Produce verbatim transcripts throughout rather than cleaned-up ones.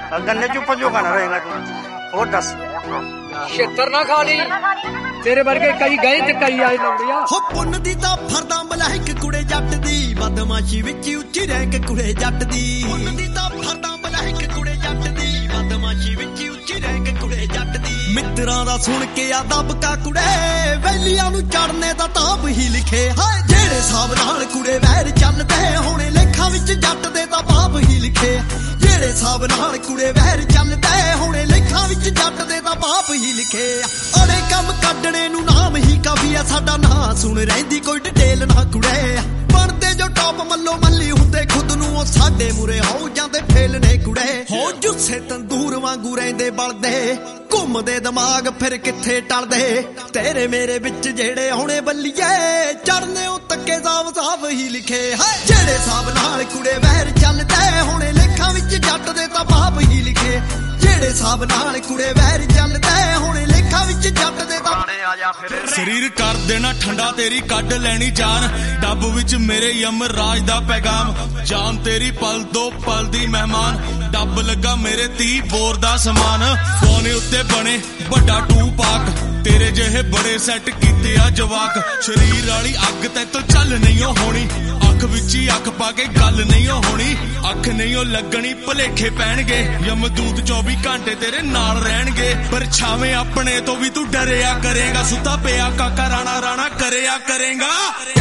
गन्ने चुप जो खाना रहेगा तू। और दस छेतर ना खा ली तेरे वर्गे कई गए ते कई आए लौड़िया हो पुन्न दी तां फरदा मलाइक कुड़े जट दी बदमाशी विच उच्ची रैंक कुड़े जट दी पुन्न दी तां फरदा मलाइक कुड़े जट दी बदमाशी विच उच्ची रैंक कुड़े जट दी मित्रां दा सुन के आ दबका कुड़े वैलियां नूं चढ़ने दा ताब ही लिखे हाय जेड़े हिसाब नाल कुड़े वैर चलदे होणे लेखा विच जट दे तां पाप ही लिखे जेड़े हिसाब नाल कुड़े वैर चलदे होणे लेखा विच जट दे तां पाप ही लिखे अड़े कम कड्डणे नूं नाम ही काफी आ साडा नां सुन रहिंदी कोई डिटेल ना कुड़े बनदे जो टॉप मल्लो मल्ली हुंदे खुद नूं ओ साडे मुरे हो जांदे फेल ने कुड़े हो जुस्से तंदूर वांगू रहिंदे बलदे घुमदे दिमाग फिर किथे टलदे तेरे मेरे विच जेड़े होणे बल्लीए चढ़ने ओ तक्के साफ साफ ही लिखे जेड़े साब नाल कुड़े वैर चलदे होणे लेखा विच जट दे तां पाप ही लिखे जेड़े साब नाल कुड़े वैर चलदे होणे लेखा विच जट दे तां शरीर कर देना ठंडा तेरी कड लैनी जान डब विच मेरे यम राज दा पैगाम जान तेरी पल दो पल दी मेहमान डब लगा मेरे ती बोर दा समान सोने उत्ते बने बड़ा टू पाक तेरे जेहे बड़े सेट कीते आ जवाक शरीर वाली अग ते तो चल नहीं होनी अख विच ही अख पा के गल नहीं होनी अख नहीं लगनी भुलेखे पैणगे यमदूत चौबी घंटे तेरे नाल रहणगे पर छावे अपने तो भी तू डरिया करेगा सुता पिया काका राणा राणा करेया करेगा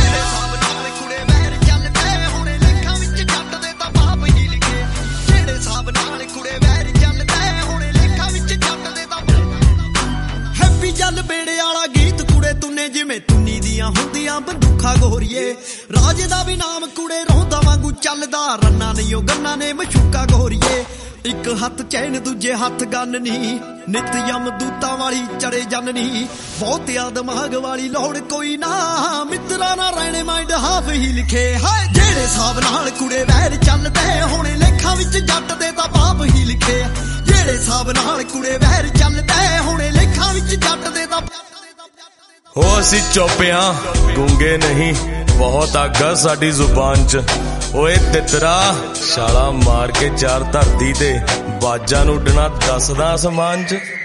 चल बेड़े आला गीत कुड़े तूने जिमें तुन्नी दियां हुंदियां बंदूखा गोरीए राजे दा भी नाम कुड़े रोंदा वांगू चलदा रन्ना नहीं ओ गन्ना ने मशूका गोरीए एक हथ चैन दूजे हथ गन नी नित यम दूतां वाली चढ़े जन नी बहुत आ दिमाग वाली लोड़ कोई ना मित्रा ना रहने माइंड हाफ ही लिखे हाय जेड़े साब नाल कुड़े वैर चलदे होणे लेखा विच जट दे तां पाप ही लिखे जेड़े साब नाल कुड़े वैर चलदे होणे लेखा विच जट दे तां हो असी चौपियां गूंगे नहीं बहुत आगा साडी जुबान च ओए तितरा छाला मार के चार धरती ते बाजा नूं उडना दसदा आसमान च।